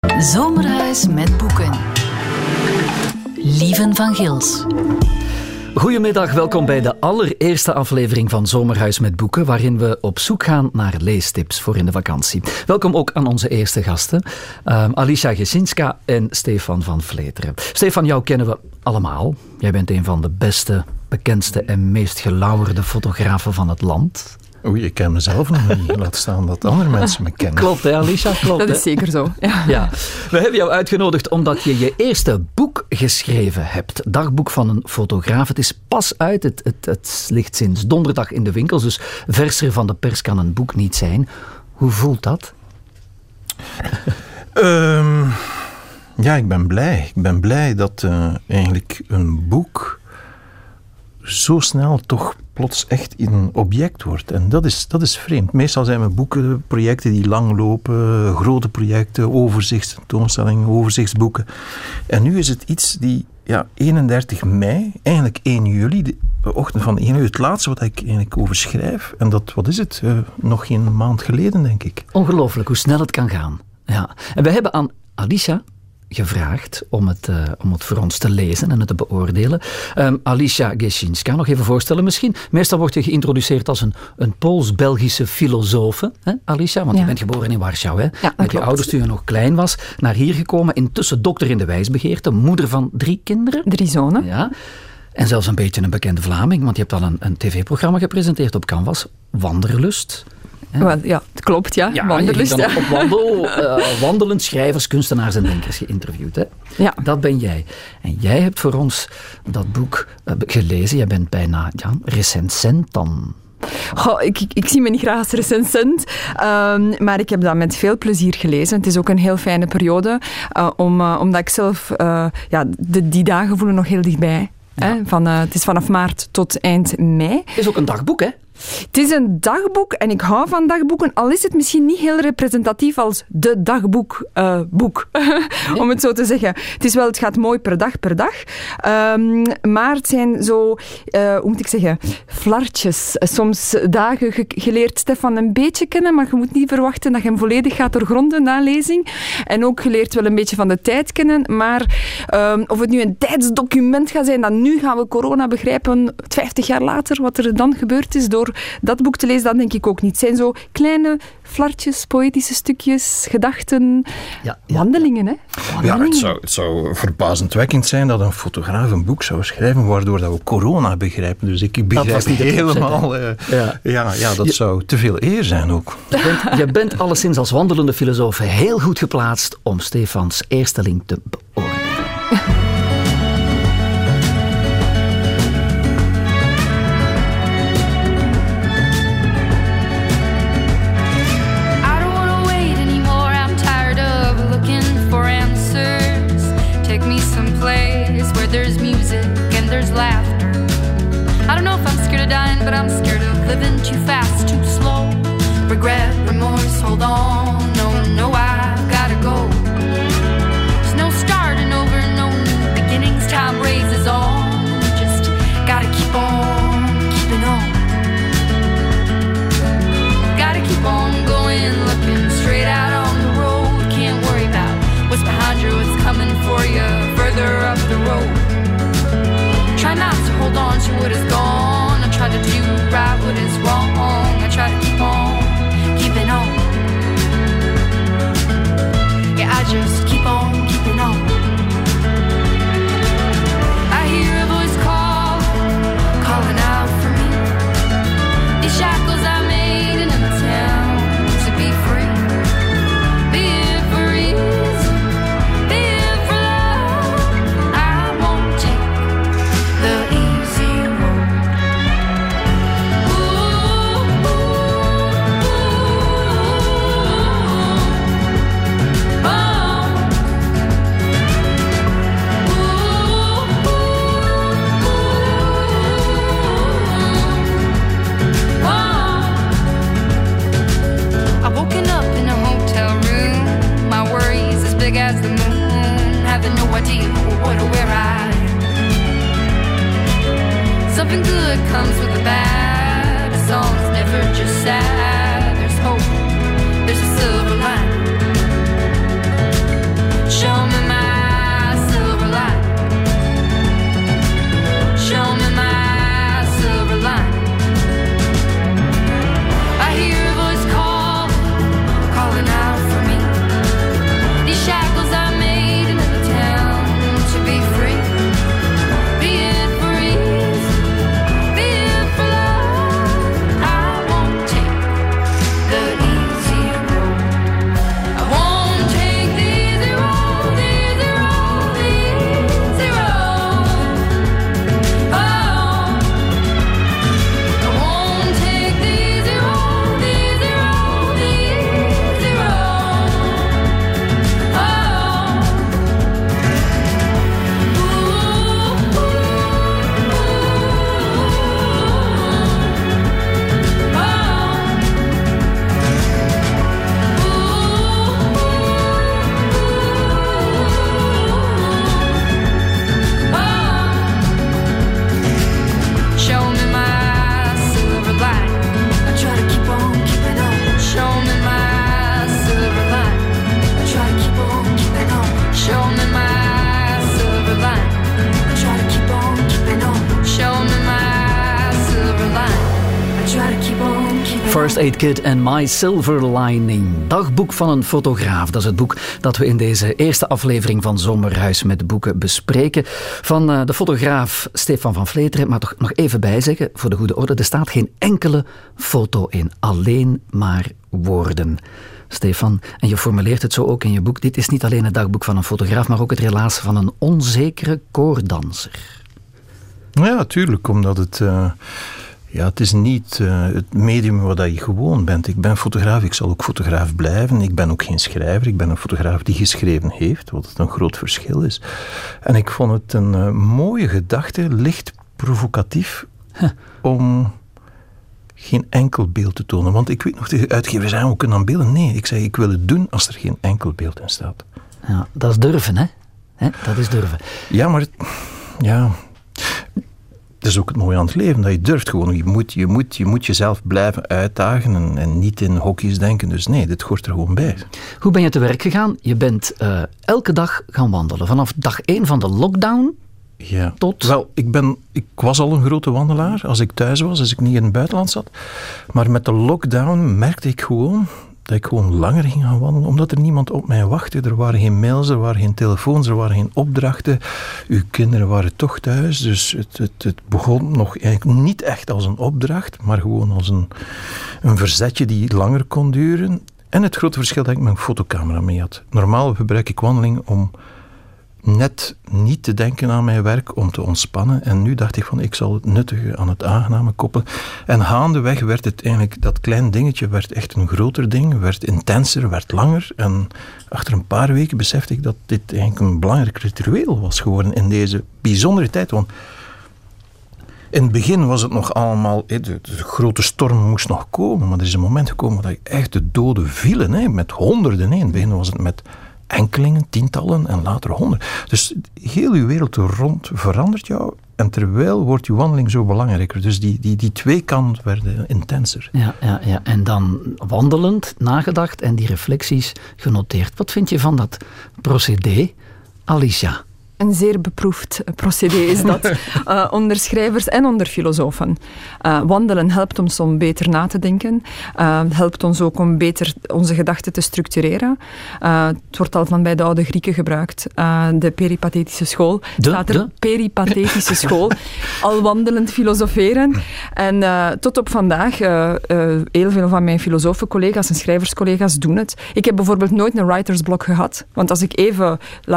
Zomerhuis met boeken. Lieven van Gils. Goedemiddag, welkom bij de allereerste aflevering van Zomerhuis met boeken, waarin we op zoek gaan naar leestips voor in de vakantie. Welkom ook aan onze eerste gasten, Alicia Gesinska en Stefan van Vleteren. Stefan, jou kennen we allemaal. Jij bent een van de beste, bekendste en meest gelauwerde fotografen van het land. Oei, ik ken mezelf nog niet. Laat staan dat andere mensen me kennen. Klopt, hè, Alicia? Klopt, dat is zeker zo. Ja. We hebben jou uitgenodigd omdat je je eerste boek geschreven hebt. Dagboek van een fotograaf. Het is pas uit. Het ligt sinds donderdag in de winkels. Dus verser van de pers kan een boek niet zijn. Hoe voelt dat? Ja, ik ben blij. Ik ben blij dat eigenlijk een boek zo snel toch plots echt een object wordt. En dat is vreemd. Meestal zijn mijn boeken projecten die lang lopen, grote projecten, overzichtstentoonstellingen, overzichtsboeken. En nu is het iets die 31 mei, eigenlijk 1 juli, de ochtend van 1 juli, het laatste wat ik eigenlijk over schrijf. En dat, wat is het? Nog geen maand geleden, denk ik. Ongelooflijk hoe snel het kan gaan. Ja. En we hebben aan Alicia gevraagd om het voor ons te lezen en het te beoordelen. Alicia Gesinska, nog even voorstellen misschien. Meestal word je geïntroduceerd als een Pools-Belgische filosofe, hè, Alicia? Want je bent geboren in Warschau, hè? Ja, Met je ouders toen je nog klein was, naar hier gekomen. Intussen dokter in de wijsbegeerte, moeder van 3 kinderen. 3 zonen. Ja. En zelfs een beetje een bekende Vlaming, want je hebt al een tv-programma gepresenteerd op Canvas, Wanderlust. Ja, het klopt, ja. Wanderlust, je hebt dan op wandelend schrijvers, kunstenaars en denkers geïnterviewd. Hè? Ja. Dat ben jij. En jij hebt voor ons dat boek gelezen. Jij bent bijna recensent dan. Goh, ik zie me niet graag als recensent, maar ik heb dat met veel plezier gelezen. Het is ook een heel fijne periode, omdat ik zelf die dagen voelen nog heel dichtbij. Ja. Het is vanaf maart tot eind mei. Het is ook een dagboek, hè? Het is een dagboek en ik hou van dagboeken, al is het misschien niet heel representatief als de dagboekboek, om het zo te zeggen. Het gaat mooi per dag, maar het zijn zo, hoe moet ik zeggen, flartjes. Soms dagen geleerd Stefan een beetje kennen, maar je moet niet verwachten dat je hem volledig gaat doorgronden na lezing. En ook geleerd wel een beetje van de tijd kennen, maar of het nu een tijdsdocument gaat zijn, dan nu gaan we corona begrijpen, 50 jaar later, wat er dan gebeurd is door dat boek te lezen, dat denk ik ook niet. Het zijn zo kleine flartjes, poëtische stukjes, gedachten, wandelingen. Hè? Wandelingen. Ja, het zou verbazendwekkend zijn dat een fotograaf een boek zou schrijven waardoor dat we corona begrijpen. Dus ik begrijp niet helemaal. Dat zou te veel eer zijn ook. Je bent alleszins als wandelende filosoof heel goed geplaatst om Stefans eersteling te beoordelen. There's music and there's laughter. I don't know if I'm scared of dying, but I'm scared of living too fast, too slow. Regret, remorse, hold on. No, I gotta go. There's no starting over, no new beginnings. Time raises on. Just gotta keep on keeping on. Gotta keep on going, looking straight out on the road. Can't worry about what's behind you, what's coming for you further up the road. Try not to hold on to what is gone. I try to do right what is wrong. I try to keep on keeping on. Yeah, I just keep on keeping on. I hear a voice calling out for me. These shackles I made in a town to be free. Be it for ease, be it for love. I won't take the easy road. Ooh, ooh, ooh, oh. Ooh, oh. I've woken up in a hotel room. My worries as big as the moon. Having no idea what or where I am. Something good comes with the bad. A song's never just sad. There's hope, there's a silver lining. First Aid Kit en My Silver Lining. Dagboek van een fotograaf. Dat is het boek dat we in deze eerste aflevering van Zomerhuis met Boeken bespreken. Van de fotograaf Stefan van Vleteren. Maar toch nog even bijzeggen, voor de goede orde, er staat geen enkele foto in. Alleen maar woorden. Stefan, en je formuleert het zo ook in je boek. Dit is niet alleen het dagboek van een fotograaf, maar ook het relaas van een onzekere koordanser. Ja, tuurlijk, omdat het... het is niet het medium wat je gewoon bent. Ik ben fotograaf, ik zal ook fotograaf blijven. Ik ben ook geen schrijver, ik ben een fotograaf die geschreven heeft, wat een groot verschil is. En ik vond het een mooie gedachte, licht provocatief, om geen enkel beeld te tonen. Want ik weet nog, de uitgever zei, we kunnen aan beelden. Nee, ik zei, ik wil het doen als er geen enkel beeld in staat. Ja, dat is durven, hè? Dat is durven. Ja, maar... Dat is ook het mooie aan het leven, dat je durft gewoon. Je moet jezelf blijven uitdagen en niet in hokjes denken. Dus nee, dit hoort er gewoon bij. Hoe ben je te werk gegaan? Je bent elke dag gaan wandelen. Vanaf dag 1 van de lockdown tot... Wel, ik was al een grote wandelaar als ik thuis was, als ik niet in het buitenland zat. Maar met de lockdown merkte ik gewoon dat ik gewoon langer ging gaan wandelen, omdat er niemand op mij wachtte. Er waren geen mails, er waren geen telefoons, er waren geen opdrachten. Uw kinderen waren toch thuis, dus het begon nog eigenlijk niet echt als een opdracht, maar gewoon als een verzetje die langer kon duren. En het grote verschil dat ik mijn fotocamera mee had. Normaal gebruik ik wandeling om net niet te denken aan mijn werk, om te ontspannen. En nu dacht ik van, ik zal het nuttige aan het aangename koppelen. En gaandeweg werd het eigenlijk, dat klein dingetje werd echt een groter ding, werd intenser, werd langer. En achter een paar weken besefte ik dat dit eigenlijk een belangrijk ritueel was geworden in deze bijzondere tijd. Want in het begin was het nog allemaal, de grote storm moest nog komen, maar er is een moment gekomen dat echt de doden vielen, met honderden. In het begin was het met enkelingen, tientallen en later 100. Dus heel uw wereld rond verandert jou en terwijl wordt je wandeling zo belangrijker. Dus die twee kanten werden intenser. Ja. En dan wandelend, nagedacht en die reflecties genoteerd. Wat vind je van dat procedé, Alicia? Een zeer beproefd procedé is dat, onder schrijvers en onder filosofen. Wandelen helpt ons om beter na te denken. Helpt ons ook om beter onze gedachten te structureren. Het wordt al van bij de oude Grieken gebruikt. De peripathetische school. De peripathetische school. Al wandelend filosoferen. En tot op vandaag, heel veel van mijn filosofencollega's en schrijverscollega's doen het. Ik heb bijvoorbeeld nooit een writersblok gehad. Want als ik even,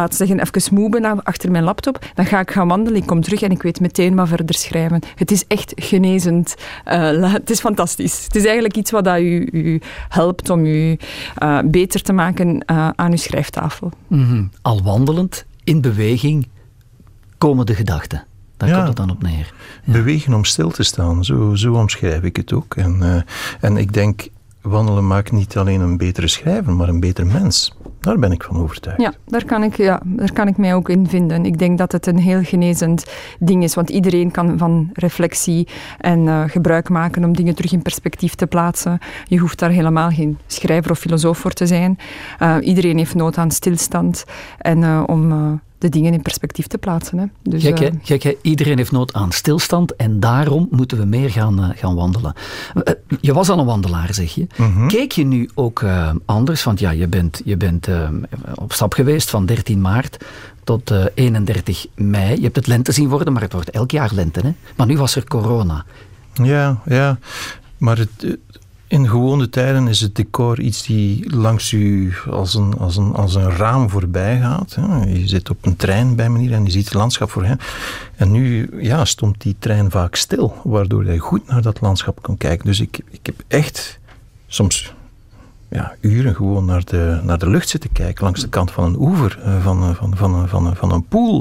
even moe ben achter mijn laptop, dan ga ik gaan wandelen, ik kom terug en ik weet meteen wat verder schrijven. Het is echt genezend. Het is fantastisch. Het is eigenlijk iets wat u helpt om u beter te maken aan uw schrijftafel. Mm-hmm. Al wandelend, in beweging, komen de gedachten. Daar komt het dan op neer. Ja. Bewegen om stil te staan, zo omschrijf ik het ook. En ik denk, wandelen maakt niet alleen een betere schrijver, maar een beter mens. Daar ben ik van overtuigd. Ja, daar kan ik mij ook in vinden. Ik denk dat het een heel genezend ding is, want iedereen kan van reflectie en gebruik maken om dingen terug in perspectief te plaatsen. Je hoeft daar helemaal geen schrijver of filosoof voor te zijn. Iedereen heeft nood aan stilstand en om de dingen in perspectief te plaatsen. Hè. Dus, gek, hè? Iedereen heeft nood aan stilstand en daarom moeten we meer gaan wandelen. Je was al een wandelaar, zeg je. Mm-hmm. Keek je nu ook anders? Want ja, je bent op stap geweest van 13 maart tot 31 mei. Je hebt het lente zien worden, maar het wordt elk jaar lente. Hè? Maar nu was er corona. Ja. Maar in gewone tijden is het decor iets die langs u als een raam voorbij gaat. Je zit op een trein bij manier en je ziet het landschap voor hem. En nu stond die trein vaak stil, waardoor je goed naar dat landschap kon kijken. Dus ik heb echt soms uren gewoon naar de lucht zitten kijken, langs de kant van een oever, van een poel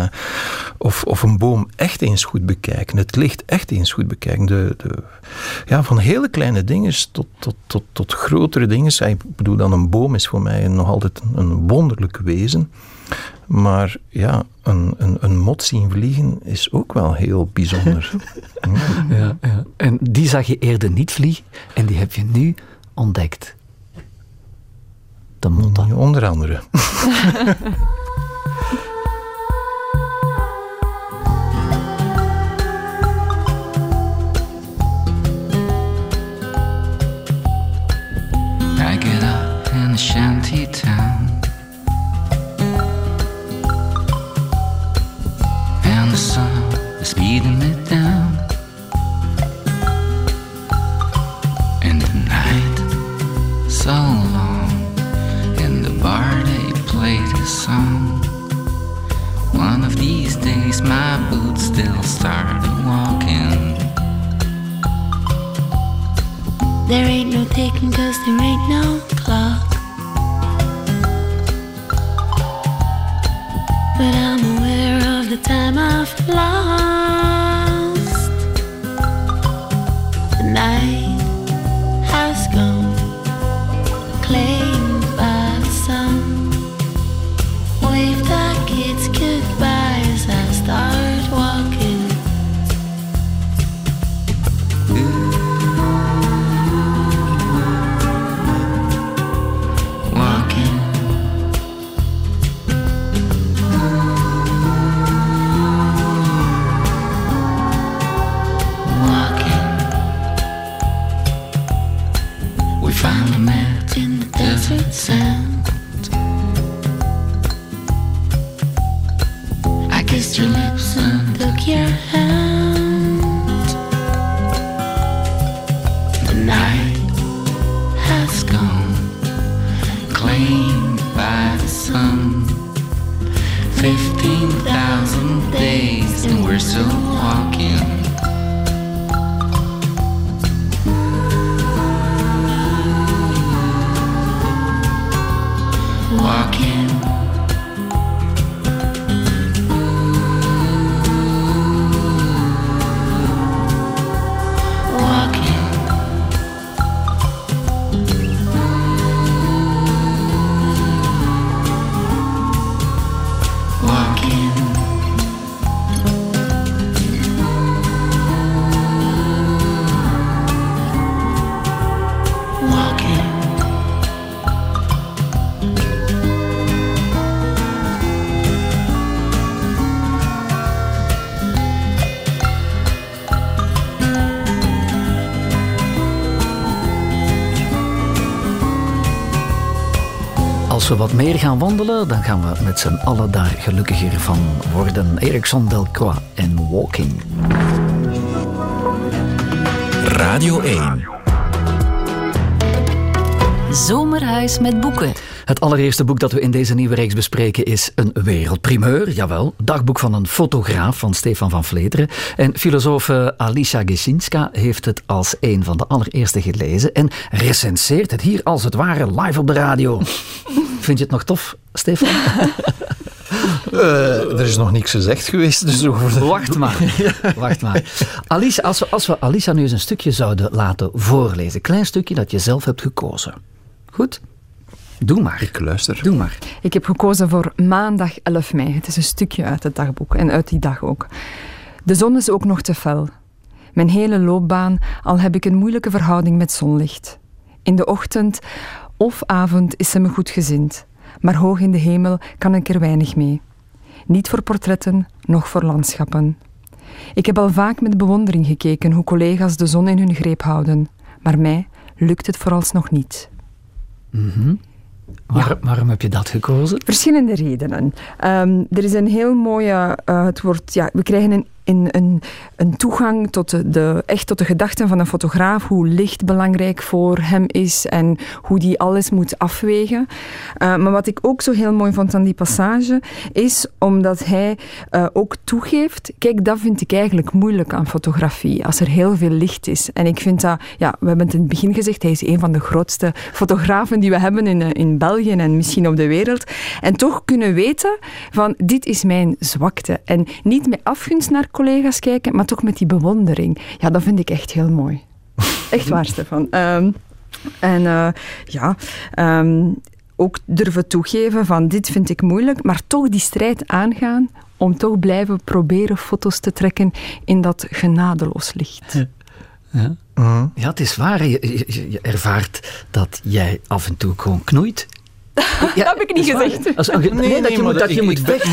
of een boom echt eens goed bekijken, het licht echt eens goed bekijken. Van hele kleine dingen tot grotere dingen. Ik bedoel, dan een boom is voor mij nog altijd een wonderlijk wezen. Maar een mot zien vliegen is ook wel heel bijzonder. Ja. En die zag je eerder niet vliegen en die heb je nu ontdekt. De motten. Onder andere. the sun. One of these days my boots still start walking. There ain't no taking 'cause there ain't no clock. But I'm aware of the time I've lost. The night has gone, claimed by the sun. Wave the kids goodbye as I start walking. Finally met in the desert sand. I kissed your lips and took your hand. The night has gone, claimed by the sun. 15,000 days and we're still walking. Walking. Walking. Walking. Walking. Als we wat meer gaan wandelen, dan gaan we met z'n allen daar gelukkiger van worden. Erickson Delcroix en Walking. Radio 1. Zomerhuis met boeken. Het allereerste boek dat we in deze nieuwe reeks bespreken is een wereldprimeur, jawel. Dagboek van een fotograaf van Stefan van Vleteren. En filosoof Alicia Gesinska heeft het als een van de allereerste gelezen en recenseert het hier als het ware live op de radio. Vind je het nog tof, Stefan? Er is nog niks gezegd geweest. Dus Wacht maar. Alicia, als we Alicia nu eens een stukje zouden laten voorlezen. Een klein stukje dat je zelf hebt gekozen. Goed? Doe maar. Ik luister. Doe maar. Ik heb gekozen voor maandag 11 mei. Het is een stukje uit het dagboek en uit die dag ook. De zon is ook nog te fel. Mijn hele loopbaan al heb ik een moeilijke verhouding met zonlicht. In de ochtend of avond is ze me goedgezind, maar hoog in de hemel kan ik er weinig mee. Niet voor portretten, noch voor landschappen. Ik heb al vaak met bewondering gekeken hoe collega's de zon in hun greep houden, maar mij lukt het vooralsnog niet. Mm-hmm. Waarom heb je dat gekozen? Verschillende redenen. Er is een heel mooie... we krijgen een toegang tot tot de gedachten van een fotograaf, hoe licht belangrijk voor hem is en hoe die alles moet afwegen. Maar wat ik ook zo heel mooi vond aan die passage, is omdat hij ook toegeeft, kijk, dat vind ik eigenlijk moeilijk aan fotografie, als er heel veel licht is. En ik vind dat, we hebben het in het begin gezegd, hij is een van de grootste fotografen die we hebben in België en misschien op de wereld. En toch kunnen weten van, dit is mijn zwakte. En niet met afgunst naar collega's kijken, maar toch met die bewondering. Ja, dat vind ik echt heel mooi. Echt waar, Stefan. Ook durven toegeven van dit vind ik moeilijk, maar toch die strijd aangaan om toch blijven proberen foto's te trekken in dat genadeloos licht. Ja, ja, het is waar. Je ervaart dat jij af en toe gewoon knoeit. Ja, dat heb ik niet gezegd. Je moet weg.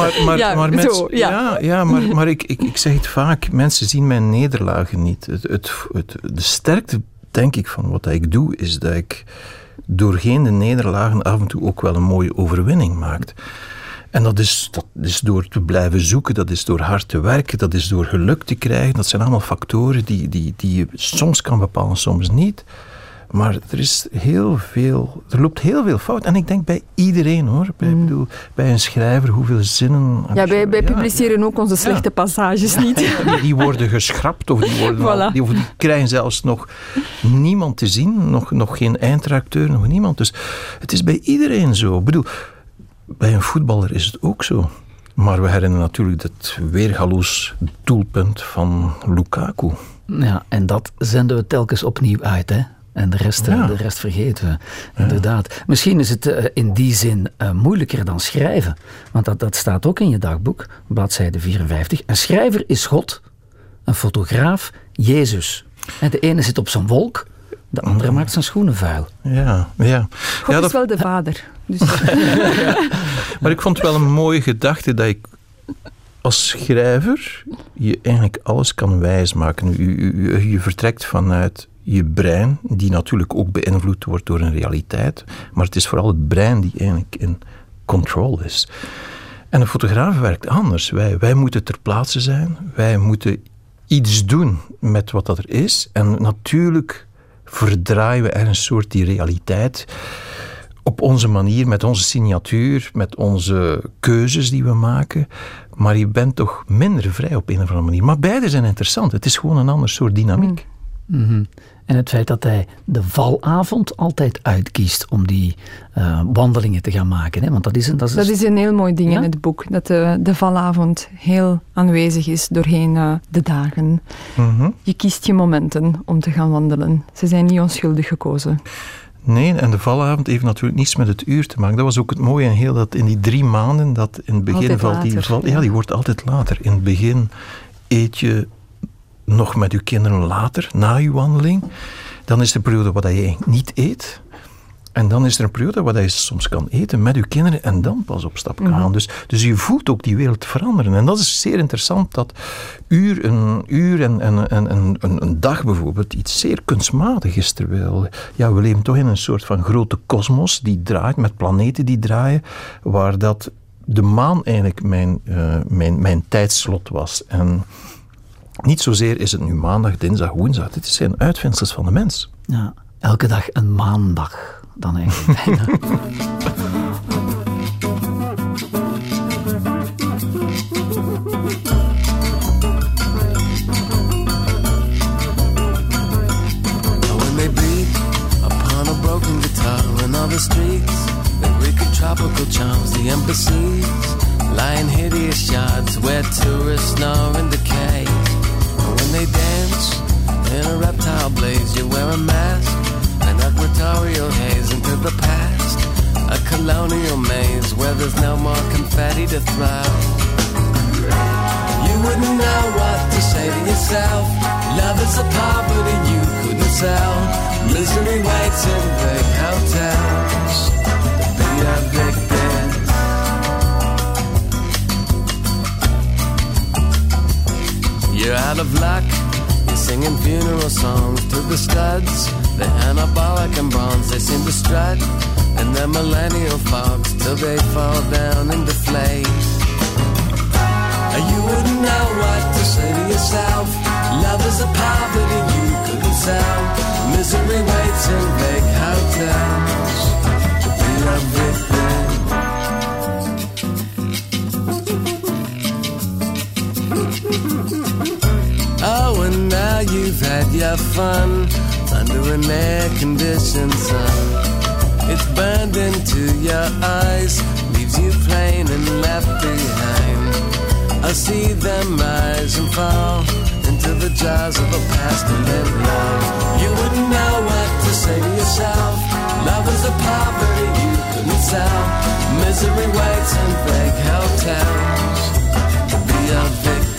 Maar ik zeg het vaak, mensen zien mijn nederlagen niet. De sterkte, denk ik, van wat ik doe, is dat ik doorheen de nederlagen af en toe ook wel een mooie overwinning maak. En dat is door te blijven zoeken, dat is door hard te werken, dat is door geluk te krijgen. Dat zijn allemaal factoren die je soms kan bepalen, soms niet. Maar er loopt heel veel fout. En ik denk bij iedereen, hoor. Bij een schrijver, hoeveel zinnen... Ja, wij publiceren ook onze slechte passages niet. Die worden geschrapt, of die krijgen zelfs nog niemand te zien. Nog geen eindredacteur, nog niemand. Dus het is bij iedereen zo. Ik bedoel, bij een voetballer is het ook zo. Maar we herinneren natuurlijk het weergaloos doelpunt van Lukaku. Ja, en dat zenden we telkens opnieuw uit, hè? En de rest vergeten we, inderdaad. Misschien is het in die zin moeilijker dan schrijven. Want dat staat ook in je dagboek, bladzijde 54. Een schrijver is God, een fotograaf Jezus. En de ene zit op zijn wolk, de andere maakt zijn schoenen vuil. Ja. God is wel de vader. Dus. Maar ik vond het wel een mooie gedachte dat ik als schrijver je eigenlijk alles kan wijsmaken. Je vertrekt vanuit je brein, die natuurlijk ook beïnvloed wordt door een realiteit. Maar het is vooral het brein die eigenlijk in control is. En een fotograaf werkt anders. Wij moeten ter plaatse zijn. Wij moeten iets doen met wat dat er is. En natuurlijk verdraaien we er een soort die realiteit op onze manier, met onze signatuur, met onze keuzes die we maken. Maar je bent toch minder vrij op een of andere manier. Maar beide zijn interessant. Het is gewoon een ander soort dynamiek. Mm-hmm. En het feit dat hij de valavond altijd uitkiest om die wandelingen te gaan maken. Hè? Want dat is een heel mooi ding in het boek. Dat de valavond heel aanwezig is doorheen de dagen. Mm-hmm. Je kiest je momenten om te gaan wandelen. Ze zijn niet onschuldig gekozen. Nee, en de valavond heeft natuurlijk niets met het uur te maken. Dat was ook het mooie in heel dat in die 3 maanden, dat in het begin altijd valt die val. Ja, die wordt altijd later. In het begin eet je nog met je kinderen later, na je wandeling. Dan is er een periode waar je eigenlijk niet eet. En dan is er een periode waar je soms kan eten met je kinderen en dan pas op stap gaan. Mm-hmm. Dus je voelt ook die wereld veranderen. En dat is zeer interessant, dat een uur en een dag bijvoorbeeld iets zeer kunstmatig is. Terwijl we leven toch in een soort van grote kosmos die draait, met planeten die draaien, waar dat de maan eigenlijk mijn tijdslot was. En niet zozeer is het nu maandag, dinsdag, woensdag. Dit zijn uitvindsels van de mens. Ja, elke dag een maandag. Dan eigenlijk bijna. When they beat upon a broken guitar in all the streets, the wicked tropical charms, the embassies lie in hideous yards where tourists snore in decay. When they dance in a reptile blaze, you wear a mask, an equatorial haze into the past, a colonial maze where there's no more confetti to throw. You wouldn't know what to say to yourself. Love is a poverty you couldn't sell. Misery waits in big hotels to be evicted. You're out of luck. You're singing funeral songs to the studs. They're anabolic and bronze, they seem to strut in their millennial fogs till they fall down and deflate. You wouldn't know what to say to yourself. Love is a poverty you couldn't sell. Misery waits in vague hotels to be evicted. Oh, and now you've had your fun under an air-conditioned sun. It's burned into your eyes, leaves you plain and left behind. I see them rise and fall into the jaws of a past to live love. You wouldn't know what to say to yourself. Love is a poverty you couldn't sell. Misery waits in vague hotels to be evicted.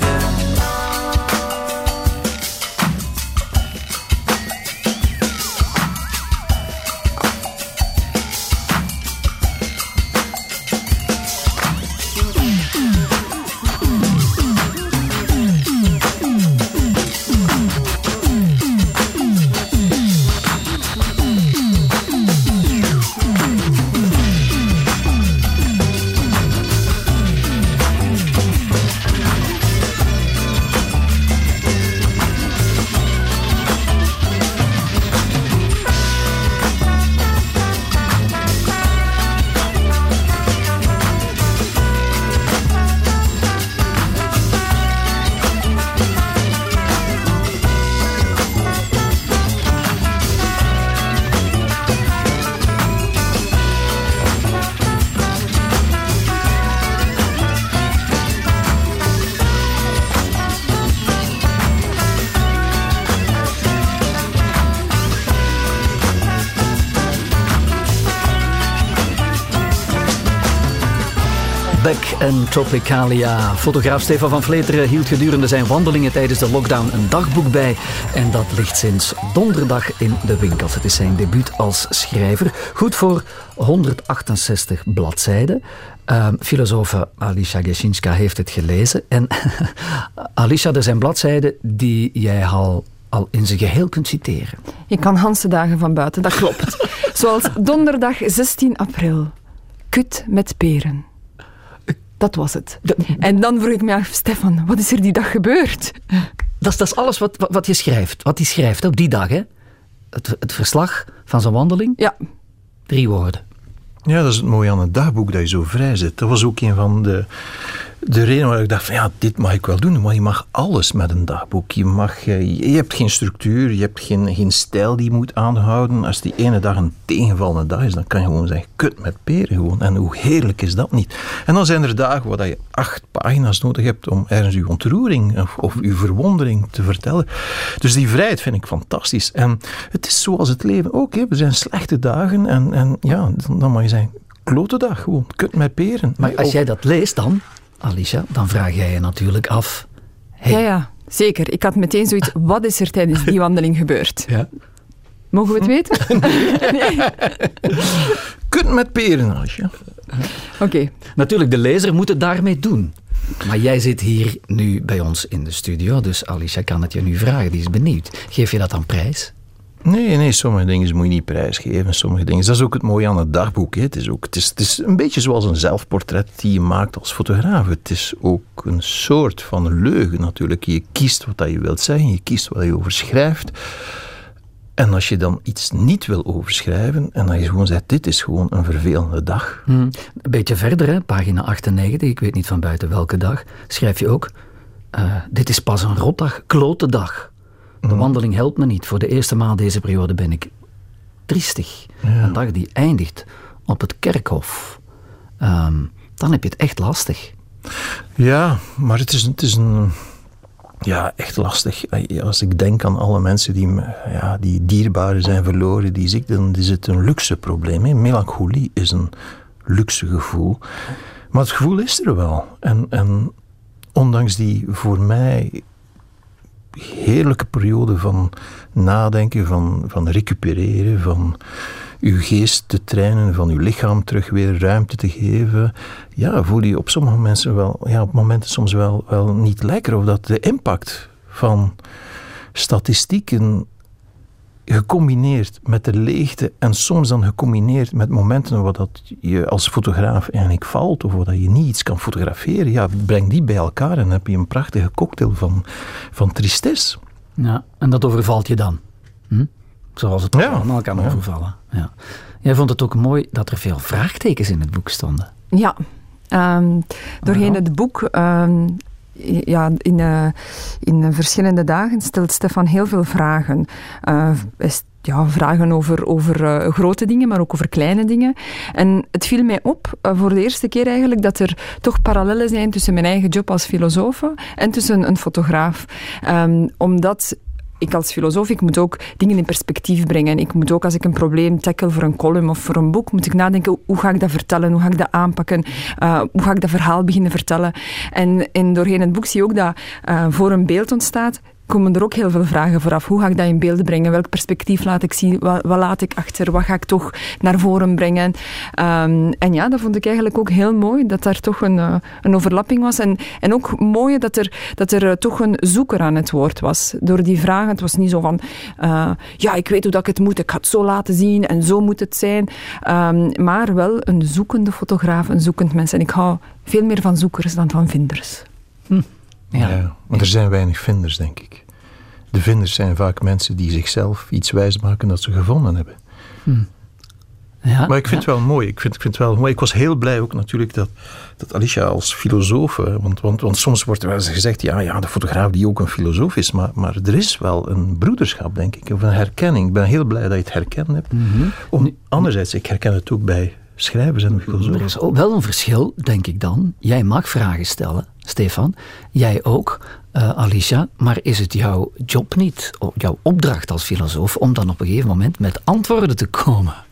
Beck en Tropicalia. Fotograaf Stefan van Vleteren hield gedurende zijn wandelingen tijdens de lockdown een dagboek bij. En dat ligt sinds donderdag in de winkels. Het is zijn debuut als schrijver. Goed voor 168 bladzijden. Filosofe Alicia Geshinska heeft het gelezen. En Alicia, er zijn bladzijden die jij al in zijn geheel kunt citeren. Je kan Hanse dagen van buiten, dat klopt. Zoals donderdag 16 april. Kut met peren. Dat was het. En dan vroeg ik me af, Stefan, wat is er die dag gebeurd? Dat is alles wat je schrijft. Wat hij schrijft op die dag, hè? Het verslag van zijn wandeling. Ja. 3 woorden. Ja, dat is het mooie aan het dagboek, dat je zo vrij zit. Dat was ook een van de redenen waar ik dacht van ja, dit mag ik wel doen, maar je mag alles met een dagboek. Je hebt geen structuur, je hebt geen stijl die je moet aanhouden. Als die ene dag een tegenvallende dag is, dan kan je gewoon zeggen, kut met peren gewoon. En hoe heerlijk is dat niet? En dan zijn er dagen waar je 8 pagina's nodig hebt om ergens je ontroering of je verwondering te vertellen. Dus die vrijheid vind ik fantastisch. En het is zoals het leven ook. Hè. Er zijn slechte dagen en ja, dan mag je zeggen, klote dag gewoon, kut met peren. Maar als jij dat leest dan, Alicia, dan vraag jij je natuurlijk af. Hey. Ja, zeker. Ik had meteen zoiets, wat is er tijdens die wandeling gebeurd? Ja. Mogen we het weten? Nee. Kut met peren, Alicia. Oké. Natuurlijk, de lezer moet het daarmee doen. Maar jij zit hier nu bij ons in de studio, dus Alicia kan het je nu vragen, die is benieuwd. Geef je dat aan prijs? Nee, sommige dingen moet je niet prijsgeven. Sommige dingen. Dat is ook het mooie aan het dagboek. Hè. Het is een beetje zoals een zelfportret die je maakt als fotograaf. Het is ook een soort van leugen natuurlijk. Je kiest wat je wilt zeggen, je kiest wat je over schrijft. En als je dan iets niet wil overschrijven en dan je gewoon zegt, dit is gewoon een vervelende dag. Een beetje verder, hè, pagina 98, ik weet niet van buiten welke dag, schrijf je ook, dit is pas een rotdag, klote dag. De wandeling helpt me niet. Voor de eerste maal deze periode ben ik triestig. Ja. Een dag die eindigt op het kerkhof. Dan heb je het echt lastig. Ja, maar het is een... Ja, echt lastig. Als ik denk aan alle mensen die dierbaren zijn verloren, die ziek, dan is het een luxe probleem. Hè. Melancholie is een luxe gevoel. Maar het gevoel is er wel. En ondanks die voor mij heerlijke periode van nadenken, van recupereren, van uw geest te trainen, van uw lichaam terug weer ruimte te geven, ja, voel je op sommige mensen wel, ja, op momenten soms wel niet lekker. Of dat de impact van statistieken gecombineerd met de leegte en soms dan gecombineerd met momenten waar dat je als fotograaf eigenlijk valt of waar dat je niet iets kan fotograferen, ja, breng die bij elkaar en dan heb je een prachtige cocktail van tristesse. Ja, en dat overvalt je dan. Zoals het allemaal kan overvallen. Ja. Jij vond het ook mooi dat er veel vraagtekens in het boek stonden. Ja, doorheen het boek... in verschillende dagen stelt Stefan heel veel vragen. Vragen over grote dingen, maar ook over kleine dingen. En het viel mij op, voor de eerste keer eigenlijk, dat er toch parallellen zijn tussen mijn eigen job als filosoof en tussen een fotograaf. Omdat... Ik als filosoof, ik moet ook dingen in perspectief brengen. Ik moet ook, als ik een probleem tackle voor een column of voor een boek, moet ik nadenken, hoe ga ik dat vertellen? Hoe ga ik dat aanpakken? Hoe ga ik dat verhaal beginnen vertellen? En doorheen het boek zie je ook dat voor een beeld ontstaat, komen er ook heel veel vragen vooraf. Hoe ga ik dat in beelden brengen? Welk perspectief laat ik zien? Wat laat ik achter? Wat ga ik toch naar voren brengen? En ja, dat vond ik eigenlijk ook heel mooi, dat daar toch een overlapping was. En ook mooi dat er toch een zoeker aan het woord was. Door die vragen, het was niet zo van, ik weet hoe dat ik het moet, ik ga het zo laten zien en zo moet het zijn. Maar wel een zoekende fotograaf, een zoekend mens. En ik hou veel meer van zoekers dan van vinders. Ja, maar er zijn weinig vinders, denk ik. De vinders zijn vaak mensen die zichzelf iets wijsmaken dat ze gevonden hebben. Ja, maar ik vind het wel mooi. Ik vind het wel mooi. Ik was heel blij ook natuurlijk dat Alicia als filosoof, want soms wordt er wel eens gezegd, ja, de fotograaf die ook een filosoof is, maar er is wel een broederschap, denk ik, of een herkenning. Ik ben heel blij dat je het herkend hebt. Anderzijds, ik herken het ook bij schrijvers en filosofen. Er is ook wel een verschil, denk ik dan. Jij mag vragen stellen, Stefan. Jij ook, Alicia. Maar is het jouw job niet, jouw opdracht als filosoof, om dan op een gegeven moment met antwoorden te komen?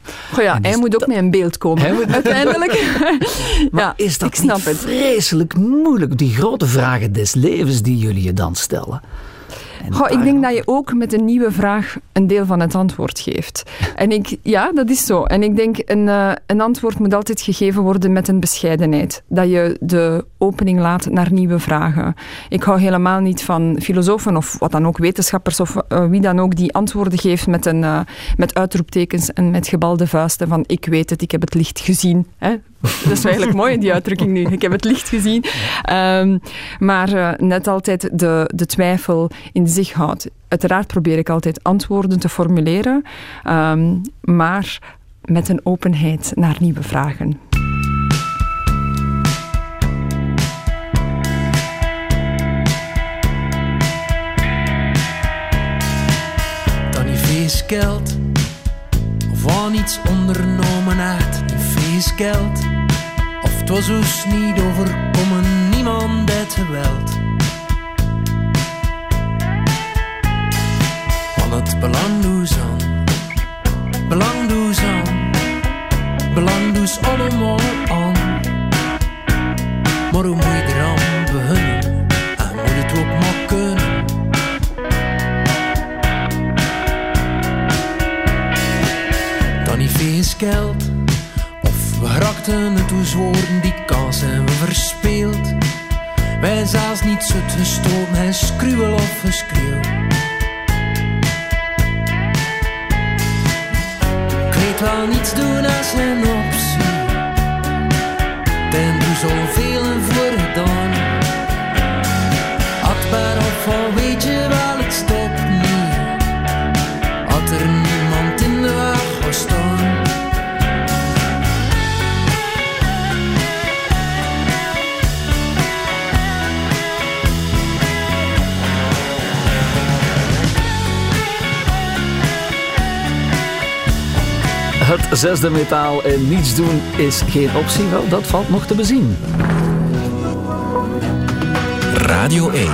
Goh ja, hij moet ook met een beeld komen, uiteindelijk. Maar is dat niet vreselijk moeilijk, die grote vragen des levens die jullie je dan stellen? Ik denk dat je ook met een nieuwe vraag een deel van het antwoord geeft. En dat is zo. En ik denk, een antwoord moet altijd gegeven worden met een bescheidenheid. Dat je de opening laat naar nieuwe vragen. Ik hou helemaal niet van filosofen of wat dan ook, wetenschappers of wie dan ook, die antwoorden geeft met uitroeptekens en met gebalde vuisten van ik weet het, ik heb het licht gezien. Hè? Dat is eigenlijk mooi, die uitdrukking nu. Ik heb het licht gezien. Maar net altijd de twijfel in zich houdt. Uiteraard probeer ik altijd antwoorden te formuleren, maar met een openheid naar nieuwe vragen. Dan je feestgeld of aan iets ondernomen had, je feestgeld. Of het was ons niet overkomen, niemand het geweld. Want het belang doet aan, belang doet aan, belang doet allemaal aan. Maar hoe moet je eraan beginnen, en moet het ook maar kunnen. Dan niet feestgeld. We raakten het dus woorden, die kans en we verspeeld. Wij zelfs niet zut gestoten, hij skruwel of geschreeuw. Ik weet wel niets doen als een optie. Ten doe zoveel en voor gedaan. Atbaar of van weet je wel, het stopt niet. Had er niemand in de weg was staan. Het zesde metaal en niets doen is geen optie. Wel, dat valt nog te bezien. Radio 1.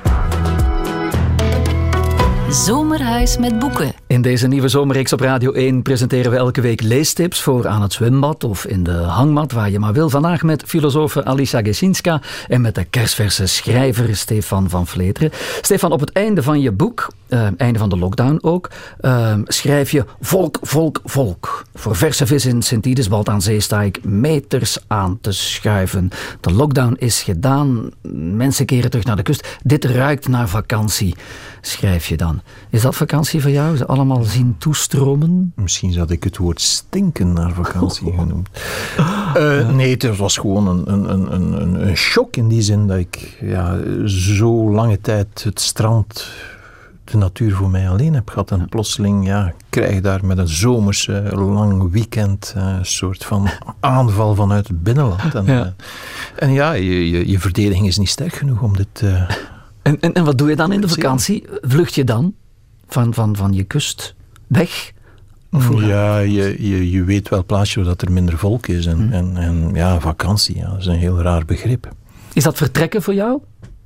Zomerhuis met boeken. In deze nieuwe zomerreeks op Radio 1 presenteren we elke week leestips voor aan het zwembad of in de hangmat, waar je maar wil. Vandaag met filosofe Alicia Gesinska en met de kersverse schrijver Stefan van Vleteren. Stefan, op het einde van je boek, einde van de lockdown ook, schrijf je volk, volk, volk. Voor verse vis in Sint-Idesbald aan zee sta ik meters aan te schuiven. De lockdown is gedaan, mensen keren terug naar de kust. Dit ruikt naar vakantie, schrijf je dan. Is dat vakantie voor jou? Ze allemaal zien toestromen? Misschien had ik het woord stinken naar vakantie genoemd. Nee, het was gewoon een shock in die zin dat ik zo lange tijd het strand, de natuur voor mij alleen heb gehad. En plotseling krijg je daar met een zomers lang weekend een soort van aanval vanuit het binnenland. En je verdediging is niet sterk genoeg om dit... En wat doe je dan in de vakantie? Vlucht je dan van je kust weg? Ja, je weet wel plaatsje waar dat er minder volk is. En vakantie, dat is een heel raar begrip. Is dat vertrekken voor jou?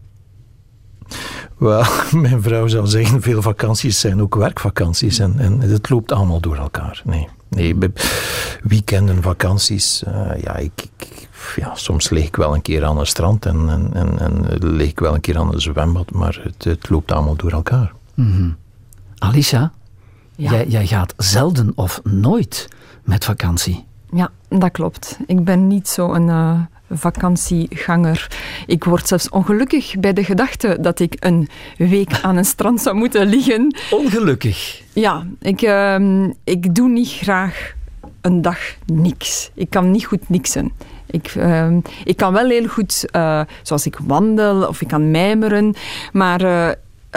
Wel, mijn vrouw zou zeggen, veel vakanties zijn ook werkvakanties. En het loopt allemaal door elkaar. Nee, weekenden, vakanties. Soms lig ik wel een keer aan een strand en lig ik wel een keer aan een zwembad. Maar het loopt allemaal door elkaar. Mm-hmm. Alicia, jij gaat zelden of nooit met vakantie. Ja, dat klopt. Ik ben niet zo'n vakantieganger. Ik word zelfs ongelukkig bij de gedachte dat ik een week aan een strand zou moeten liggen. Ongelukkig? Ja, ik doe niet graag een dag niks. Ik kan niet goed niksen. Ik kan wel heel goed, zoals ik wandel of ik kan mijmeren, maar...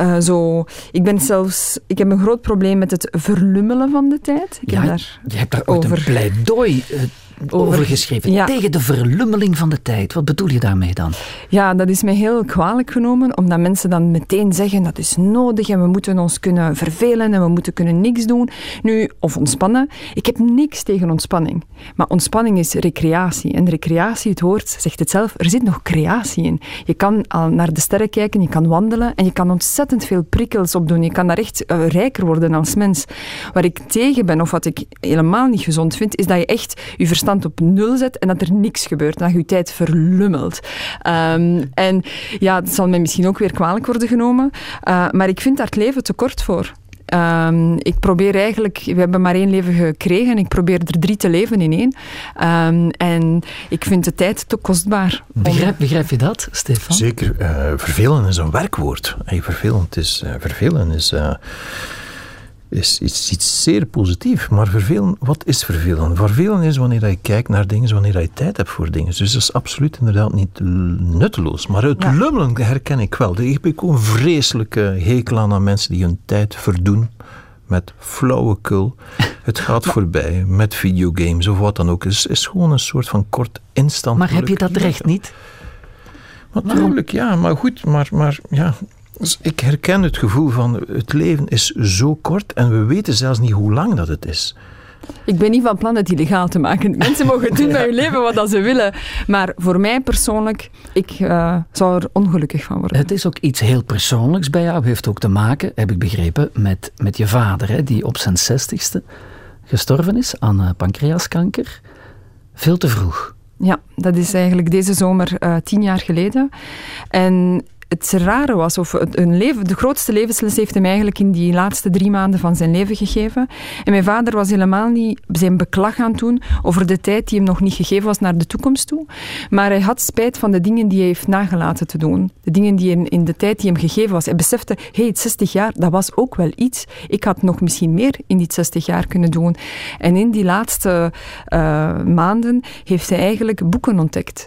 Ik heb een groot probleem met het verlummelen van de tijd. Je hebt daar ooit een pleidooi over geschreven. Ja. Tegen de verlummeling van de tijd. Wat bedoel je daarmee dan? Ja, dat is mij heel kwalijk genomen, omdat mensen dan meteen zeggen dat is nodig en we moeten ons kunnen vervelen en we moeten kunnen niks doen. Nu, of ontspannen. Ik heb niks tegen ontspanning. Maar ontspanning is recreatie. En recreatie, het woord zegt het zelf, er zit nog creatie in. Je kan al naar de sterren kijken, je kan wandelen en je kan ontzettend veel prikkels opdoen. Je kan daar echt rijker worden als mens. Waar ik tegen ben, of wat ik helemaal niet gezond vind, is dat je echt je verstand op nul zet en dat er niks gebeurt. Dat je je tijd verlummelt. En ja, dat zal mij misschien ook weer kwalijk worden genomen. Maar ik vind daar het leven te kort voor. Ik probeer eigenlijk, we hebben maar 1 leven gekregen en ik probeer er 3 te leven in 1. En ik vind de tijd te kostbaar. Begrijp je dat, Stefan? Zeker. Vervelen is een werkwoord. Vervelen is iets zeer positiefs. Maar vervelen, wat is vervelen? Vervelen is wanneer je kijkt naar dingen, wanneer je tijd hebt voor dingen. Dus dat is absoluut inderdaad niet nutteloos. Maar het lummelen herken ik wel. Ik heb ook een vreselijke hekel aan mensen die hun tijd verdoen met flauwekul. Het gaat voorbij met videogames of wat dan ook. Het is gewoon een soort van kort instant. Maar heb je dat recht niet? Natuurlijk, ja. Maar goed, maar ja... Dus ik herken het gevoel van het leven is zo kort en we weten zelfs niet hoe lang dat het is. Ik ben niet van plan het illegaal te maken. Mensen mogen doen met hun leven wat ze willen. Maar voor mij persoonlijk, ik zou er ongelukkig van worden. Het is ook iets heel persoonlijks bij jou. Het heeft ook te maken, heb ik begrepen, met je vader, hè, die op zijn 60ste gestorven is aan pancreaskanker. Veel te vroeg. Ja, dat is eigenlijk deze zomer 10 jaar geleden. En het rare was, de grootste levensles heeft hem eigenlijk in die laatste 3 maanden van zijn leven gegeven. En mijn vader was helemaal niet zijn beklag aan het doen over de tijd die hem nog niet gegeven was naar de toekomst toe. Maar hij had spijt van de dingen die hij heeft nagelaten te doen. De dingen die hem in de tijd die hem gegeven was. Hij besefte, het 60 jaar, dat was ook wel iets. Ik had nog misschien meer in die 60 jaar kunnen doen. En in die laatste maanden heeft hij eigenlijk boeken ontdekt.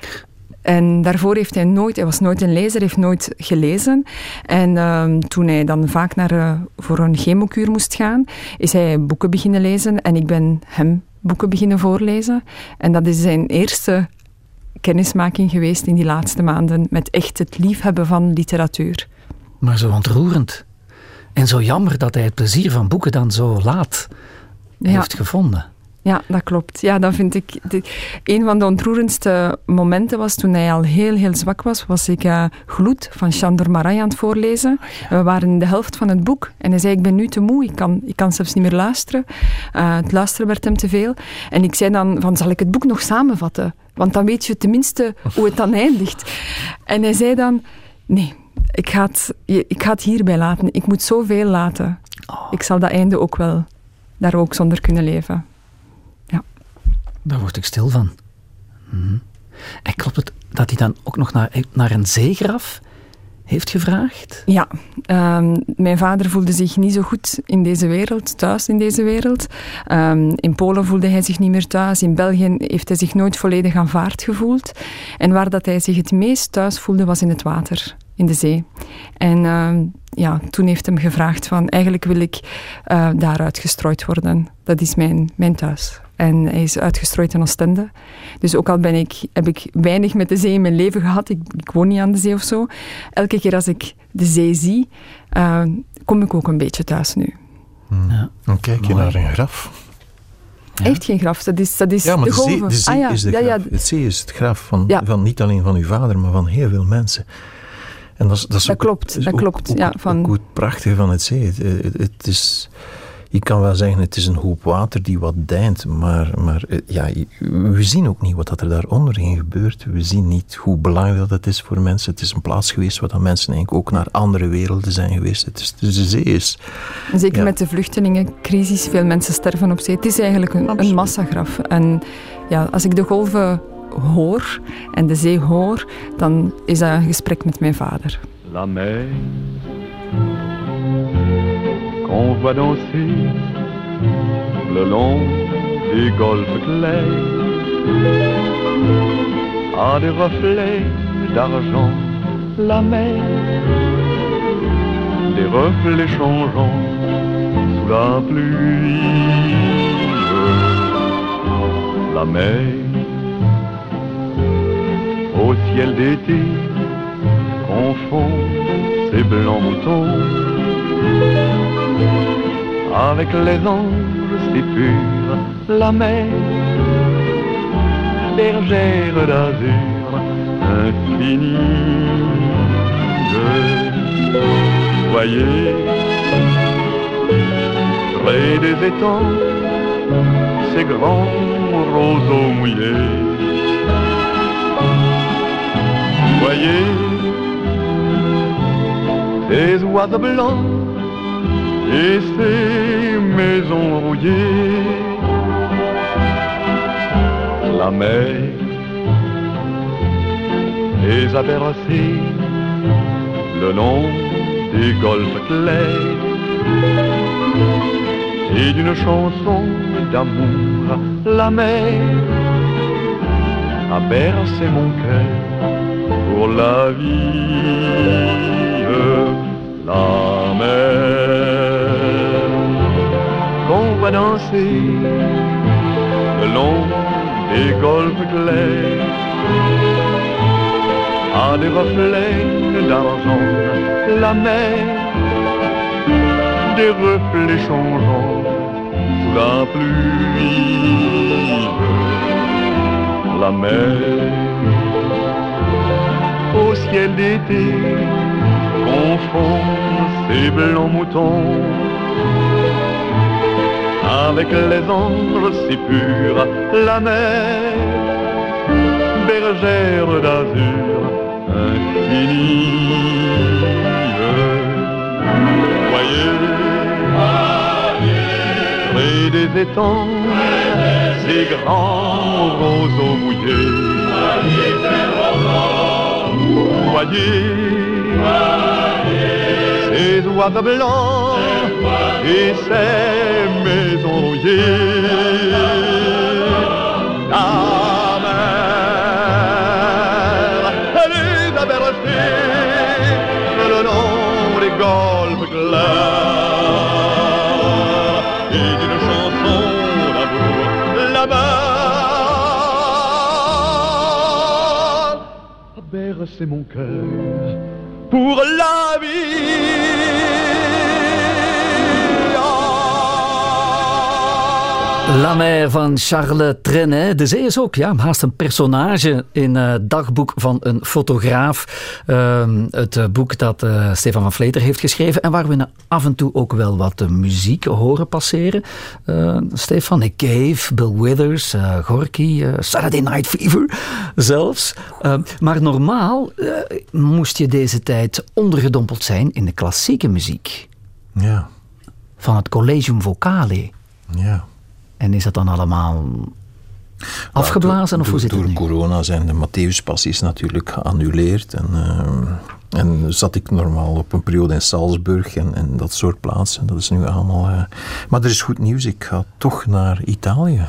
En daarvoor heeft hij was nooit een lezer, heeft nooit gelezen. En toen hij dan vaak voor een chemokuur moest gaan, is hij boeken beginnen lezen en ik ben hem boeken beginnen voorlezen. En dat is zijn eerste kennismaking geweest in die laatste maanden met echt het liefhebben van literatuur. Maar zo ontroerend. En zo jammer dat hij het plezier van boeken dan zo laat heeft gevonden. Ja, dat klopt. Ja, dat vind ik... Een van de ontroerendste momenten was toen hij al heel, heel zwak was ik Gloed van Chandor Marai aan het voorlezen. We waren in de helft van het boek. En hij zei, ik ben nu te moe, ik kan zelfs niet meer luisteren. Het luisteren werd hem te veel. En ik zei dan, zal ik het boek nog samenvatten? Want dan weet je tenminste hoe het dan eindigt. En hij zei dan, nee, ik ga het hierbij laten. Ik moet zoveel laten. Ik zal dat einde ook wel daar ook zonder kunnen leven. Daar word ik stil van. En klopt het dat hij dan ook nog naar een zeegraf heeft gevraagd? Ja, mijn vader voelde zich niet zo goed in deze wereld, thuis in deze wereld. In Polen voelde hij zich niet meer thuis. In België heeft hij zich nooit volledig aanvaard gevoeld. En waar dat hij zich het meest thuis voelde, was in het water, in de zee. En toen heeft hem gevraagd van, eigenlijk wil ik daar uitgestrooid worden. Dat is mijn thuis. En hij is uitgestrooid in Oostende. Dus ook al heb ik weinig met de zee in mijn leven gehad, ik woon niet aan de zee of zo. Elke keer als ik de zee zie, kom ik ook een beetje thuis nu. Ja. Dan kijk je naar een graf. Hij heeft geen graf, dat is ja, maar de golven. De zee is de graf. Ja. Het zee is het graf van niet alleen van uw vader, maar van heel veel mensen. En dat klopt. Ook het prachtige van het zee. Het is... Je kan wel zeggen, het is een hoop water die wat deint, maar we zien ook niet wat er daaronder in gebeurt. We zien niet hoe belangrijk dat het is voor mensen. Het is een plaats geweest waar mensen eigenlijk ook naar andere werelden zijn geweest. Dus de zee is... Zeker met de vluchtelingencrisis, veel mensen sterven op zee. Het is eigenlijk een massagraf. En ja, als ik de golven hoor en de zee hoor, dan is dat een gesprek met mijn vader. La mer qu'on voit danser le long des golfes clairs a des reflets d'argent. La mer, des reflets changeants sous la pluie. la mer au ciel d'été confond ses blancs moutons avec les anges si purs, la mer, bergère d'azur infinie. Voyez, près des étangs, ces grands roseaux mouillés. Voyez, ces oiseaux blancs et ces maisons rouillées. La mer les a bercés le long des golfes clairs et d'une chanson d'amour. La mer a bercé mon cœur pour la vie. La mer qu'on voit danser le long des golfes clairs a des reflets d'argent. La mer, des reflets changeants sous la pluie. La mer, au ciel d'été, confond ses blancs moutons avec les anges si purs. La mer, bergère d'azur infinie. Voyez, près des étangs, ces grands roseaux mouillés. Voyez, ces oiseaux blancs et ces maisons rouillées. La mer, elle les a bercés le long des golfes clairs et d'une chanson d'amour. La mer a bercé mon cœur pour la vie. La Mer van Charles Trenet. De zee is ook haast een personage in het dagboek van een fotograaf. Het boek dat Stefan van Vleter heeft geschreven en waar we af en toe ook wel wat muziek horen passeren. Stefan, Nick Cave, Bill Withers, Gorky, Saturday Night Fever zelfs. Maar normaal moest je deze tijd ondergedompeld zijn in de klassieke muziek. Ja. Van het Collegium Vocale. Ja. En is dat dan allemaal afgeblazen? Of hoe zit het nu? Door corona zijn de Matthäuspassies natuurlijk geannuleerd. En zat ik normaal op een periode in Salzburg en dat soort plaatsen. Dat is nu allemaal... Maar er is goed nieuws. Ik ga toch naar Italië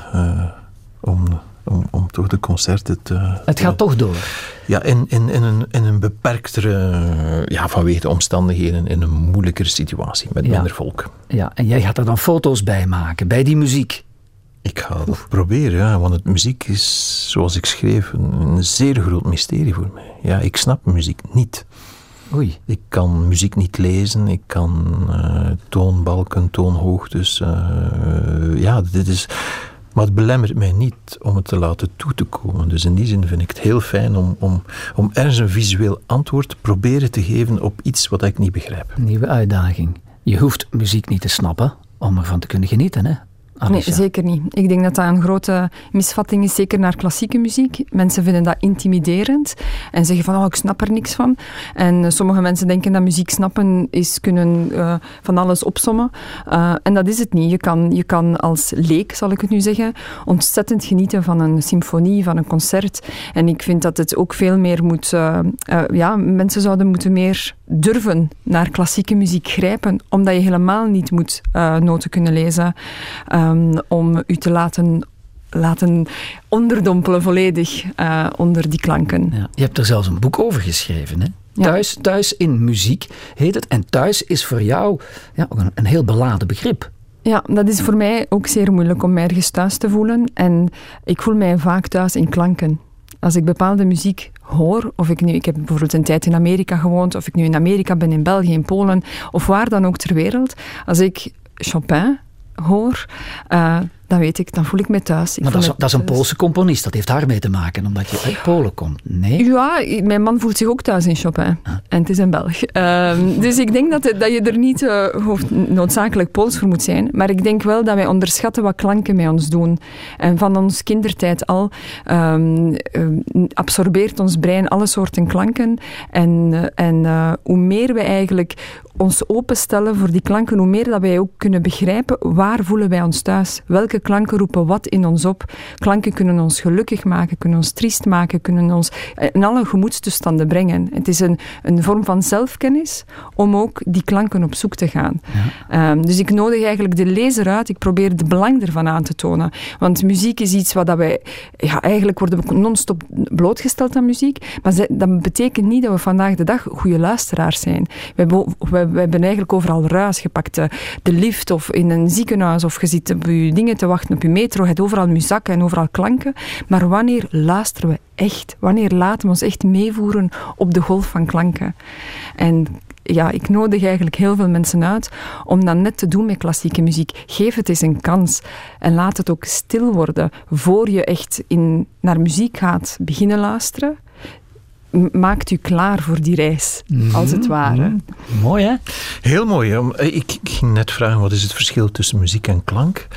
om toch de concerten te... Het gaat toch door? Ja, in een beperktere... vanwege de omstandigheden in een moeilijkere situatie met minder volk. Ja, en jij gaat er dan foto's bij maken, bij die muziek? Ik ga dat proberen, want het muziek is, zoals ik schreef, een zeer groot mysterie voor mij. Ja, ik snap muziek niet. Oei. Ik kan muziek niet lezen, ik kan toonbalken, toonhoogtes. Dit is... Maar het belemmert mij niet om het te laten toe te komen. Dus in die zin vind ik het heel fijn om ergens een visueel antwoord te proberen te geven op iets wat ik niet begrijp. Een nieuwe uitdaging. Je hoeft muziek niet te snappen om ervan te kunnen genieten, hè? Nee, zeker niet. Ik denk dat dat een grote misvatting is, zeker naar klassieke muziek. Mensen vinden dat intimiderend en zeggen van, ik snap er niks van. En sommige mensen denken dat muziek snappen is kunnen van alles opsommen. En dat is het niet. Je kan als leek, zal ik het nu zeggen, ontzettend genieten van een symfonie, van een concert. En ik vind dat het ook veel meer moet... mensen zouden moeten meer durven naar klassieke muziek grijpen, omdat je helemaal niet moet noten kunnen lezen... om u te laten onderdompelen volledig onder die klanken. Ja, je hebt er zelfs een boek over geschreven, hè? Ja. Thuis in muziek heet het. En thuis is voor jou ook een heel beladen begrip. Ja, dat is voor mij ook zeer moeilijk om mij ergens thuis te voelen. En ik voel mij vaak thuis in klanken. Als ik bepaalde muziek hoor, ik heb bijvoorbeeld een tijd in Amerika gewoond, of ik nu in Amerika ben, in België, in Polen, of waar dan ook ter wereld. Als ik Chopin hoor, dan weet ik, dan voel ik me thuis. Maar dat is een Poolse componist, dat heeft daarmee te maken, omdat je uit Polen komt. Nee? Ja, mijn man voelt zich ook thuis in Chopin. En het is een Belg. Dus ik denk dat je er niet noodzakelijk Pools voor moet zijn. Maar ik denk wel dat wij onderschatten wat klanken met ons doen. En van ons kindertijd al absorbeert ons brein alle soorten klanken. En hoe meer wij eigenlijk ons openstellen voor die klanken, hoe meer dat wij ook kunnen begrijpen waar voelen wij ons thuis. Welke klanken roepen wat in ons op. Klanken kunnen ons gelukkig maken, kunnen ons triest maken, kunnen ons in alle gemoedstoestanden brengen. Het is een vorm van zelfkennis om ook die klanken op zoek te gaan. Ja. Dus ik nodig eigenlijk de lezer uit. Ik probeer het belang ervan aan te tonen. Want muziek is iets wat wij... Ja, eigenlijk worden we non-stop blootgesteld aan muziek. Maar dat betekent niet dat we vandaag de dag goede luisteraars zijn. We hebben eigenlijk overal ruis gepakt. De lift of in een ziekenhuis of je zit op je dingen te wachten op je metro. Je hebt overal muzakken en overal klanken. Maar wanneer luisteren we echt? Wanneer laten we ons echt meevoeren op de golf van klanken? En ja, ik nodig eigenlijk heel veel mensen uit om dat net te doen met klassieke muziek. Geef het eens een kans en laat het ook stil worden voor je echt naar muziek gaat beginnen luisteren. Maakt u klaar voor die reis, als het ware. Mooi, hè? Heel mooi. Hè? Ik ging net vragen, wat is het verschil tussen muziek en klank?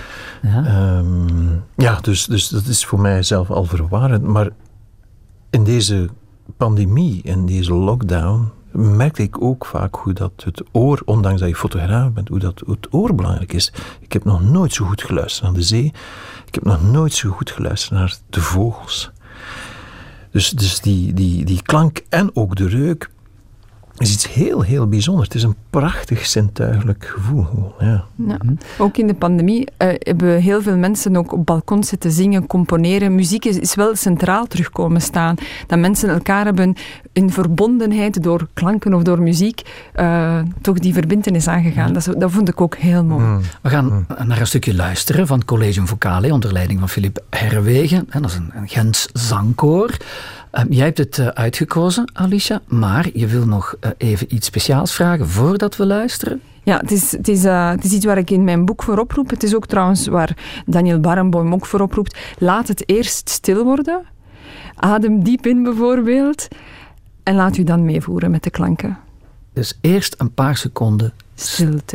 Ja, dus dat is voor mij zelf al verwarrend. Maar in deze pandemie, in deze lockdown, merkte ik ook vaak hoe dat het oor, ondanks dat je fotograaf bent, hoe dat het oor belangrijk is. Ik heb nog nooit zo goed geluisterd naar de zee. Ik heb nog nooit zo goed geluisterd naar de vogels. Dus die klank en ook de reuk is iets heel, heel bijzonders. Het is een prachtig zintuigelijk gevoel. Ja. Ja. Ook in de pandemie hebben heel veel mensen ook op balkons zitten zingen, componeren. Muziek is wel centraal terugkomen staan. Dat mensen elkaar hebben in verbondenheid door klanken of door muziek toch die verbintenis aangegaan. Dat vond ik ook heel mooi. We gaan naar een stukje luisteren van het Collegium Vocale onder leiding van Philippe Herwegen. Dat is een Gens zangkoor. Jij hebt het uitgekozen, Alicia, maar je wil nog even iets speciaals vragen voordat we luisteren. Ja, het is iets waar ik in mijn boek voor oproep. Het is ook trouwens waar Daniel Barenboim ook voor oproept. Laat het eerst stil worden. Adem diep in bijvoorbeeld. En laat u dan meevoeren met de klanken. Dus eerst een paar seconden stilte.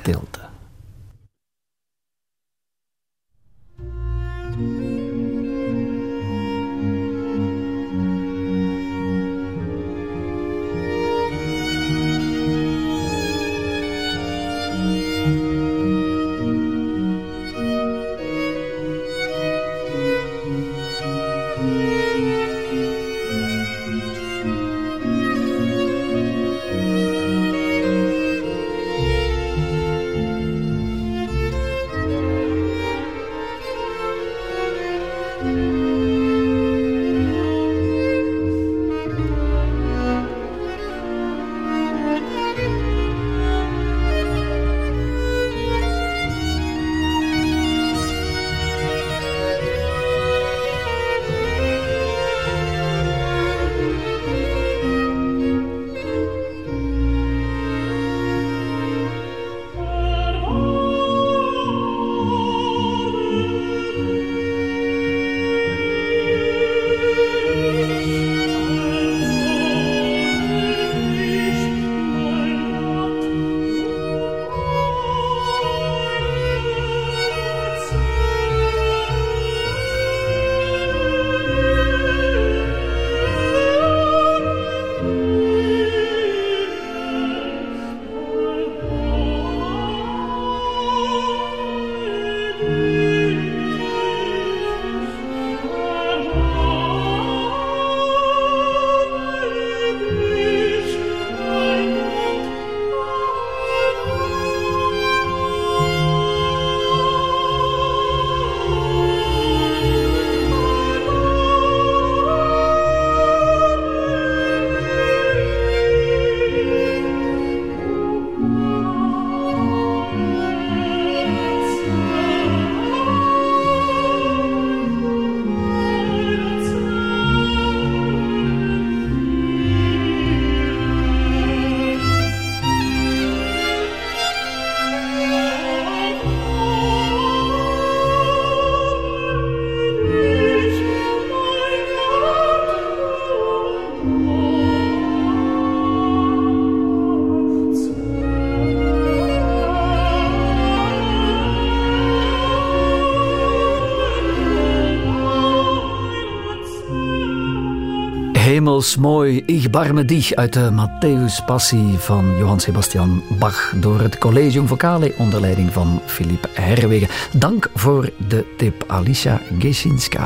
hemelsmooi Ich barme dich uit de Matthäus-passie van Johann Sebastian Bach door het Collegium Vocale onder leiding van Philippe Herwegen. Dank voor de tip, Alicia Gesinska.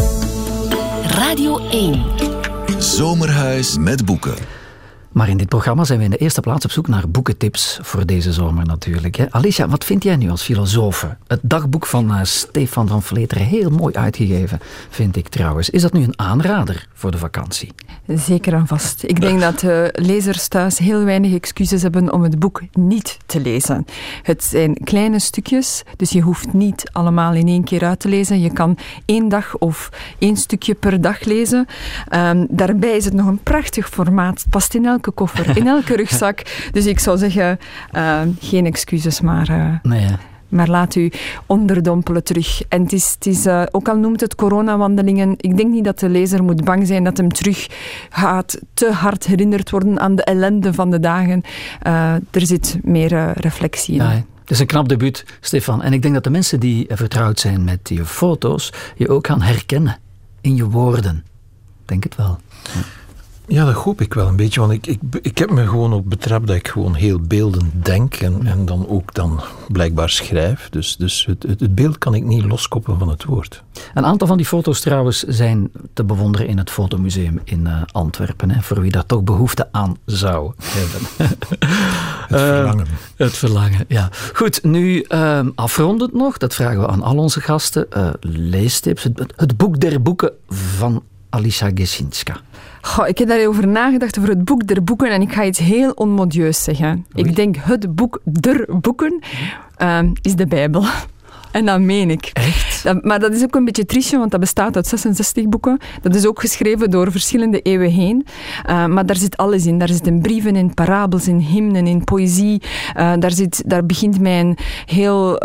Radio 1. Zomerhuis met boeken. Maar in dit programma zijn we in de eerste plaats op zoek naar boekentips voor deze zomer natuurlijk. Hè? Alicia, wat vind jij nu als filosofe? Het dagboek van Stefan van Vleteren, heel mooi uitgegeven, vind ik trouwens. Is dat nu een aanrader voor de vakantie? Zeker en vast. Ik denk dat lezers thuis heel weinig excuses hebben om het boek niet te lezen. Het zijn kleine stukjes, dus je hoeft niet allemaal in één keer uit te lezen. Je kan 1 dag of 1 stukje per dag lezen. Daarbij is het nog een prachtig formaat. Het past in elke koffer, in elke rugzak. Dus ik zou zeggen, geen excuses, maar... Maar laat u onderdompelen terug. En het is ook al noemt het coronawandelingen, ik denk niet dat de lezer moet bang zijn dat hem terug gaat te hard herinnerd worden aan de ellende van de dagen. Er zit meer reflectie in. Ja, het is een knap debuut, Stefan. En ik denk dat de mensen die vertrouwd zijn met je foto's je ook gaan herkennen in je woorden. Ik denk het wel. Ja, dat hoop ik wel een beetje, want ik heb me gewoon op betrapt dat ik gewoon heel beeldend denk en dan ook blijkbaar schrijf. Dus het beeld kan ik niet loskoppelen van het woord. Een aantal van die foto's trouwens zijn te bewonderen in het Fotomuseum in Antwerpen, hè, voor wie daar toch behoefte aan zou hebben. Het verlangen. Het verlangen, ja. Goed, nu afrondend nog, dat vragen we aan al onze gasten, leestips, het boek der boeken van Alicia Gesinska. Goh, ik heb daarover nagedacht, over het boek der boeken, en ik ga iets heel onmodieus zeggen. Oei. Ik denk het boek der boeken is de Bijbel. En dat meen ik. Echt? Maar dat is ook een beetje triestje, want dat bestaat uit 66 boeken. Dat is ook geschreven door verschillende eeuwen heen. Maar daar zit alles in. Daar zitten brieven in, parabels in, hymnen in, poëzie. Daar begint mijn heel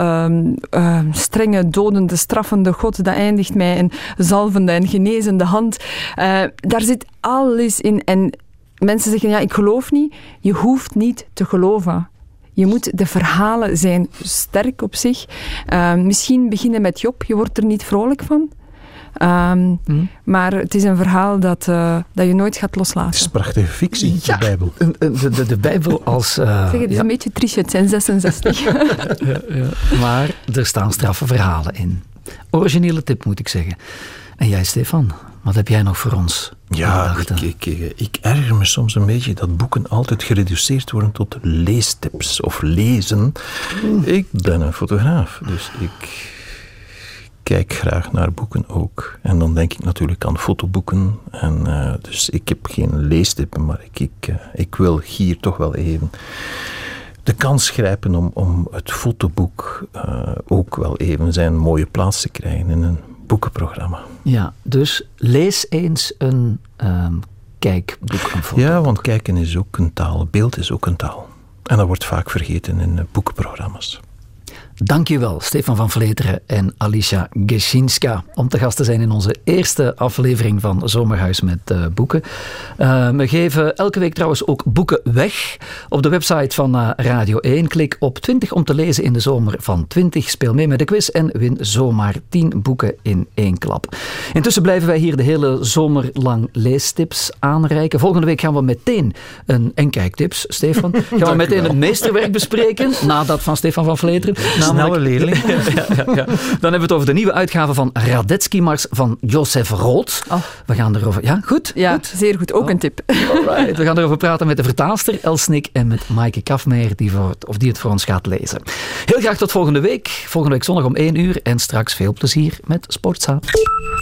strenge, dodende, straffende God. Dat eindigt met een zalvende en genezende hand. Daar zit alles in. En mensen zeggen, ja, ik geloof niet. Je hoeft niet te geloven. De verhalen zijn sterk op zich. Misschien beginnen met Job, je wordt er niet vrolijk van. Maar het is een verhaal dat je nooit gaat loslaten. Het is prachtige fictie, ja, de Bijbel. De Bijbel als... het is een beetje triest, het zijn 66. ja. Maar er staan straffe verhalen in. Originele tip, moet ik zeggen. En jij, Stefan, wat heb jij nog voor ons? Ja, ik erger me soms een beetje dat boeken altijd gereduceerd worden tot leestips of lezen. Ik ben een fotograaf, dus ik kijk graag naar boeken ook. En dan denk ik natuurlijk aan fotoboeken. En, dus ik heb geen leestippen, maar ik wil hier toch wel even de kans grijpen om het fotoboek ook wel even zijn mooie plaats te krijgen in een boekenprogramma. Ja, dus lees eens een kijkboek, een fotoboek. Ja, want kijken is ook een taal, beeld is ook een taal. En dat wordt vaak vergeten in boekenprogramma's. Dankjewel, Stefan van Vleteren en Alicia Gesinska, om te gast te zijn in onze eerste aflevering van Zomerhuis met boeken. We geven elke week trouwens ook boeken weg. Op de website van Radio 1, klik op 20 om te lezen in de zomer van 20. Speel mee met de quiz en win zomaar 10 boeken in 1 klap. Intussen blijven wij hier de hele zomer lang leestips aanreiken. Volgende week gaan we meteen en kijktips, Stefan. Gaan we meteen het meesterwerk bespreken, na dat van Stefan van Vleteren. Snelle leerling. Ja. Dan hebben we het over de nieuwe uitgave van Radetzky-Mars van Josef Roth. Oh. We gaan erover... Ja, goed? Ja, goed. Zeer goed. Ook een tip. Alright. We gaan erover praten met de vertaalster Els Snik en met Maaike Kafmeijer, die het voor ons gaat lezen. Heel graag tot volgende week. Volgende week zondag om 1 uur. En straks veel plezier met Sportza.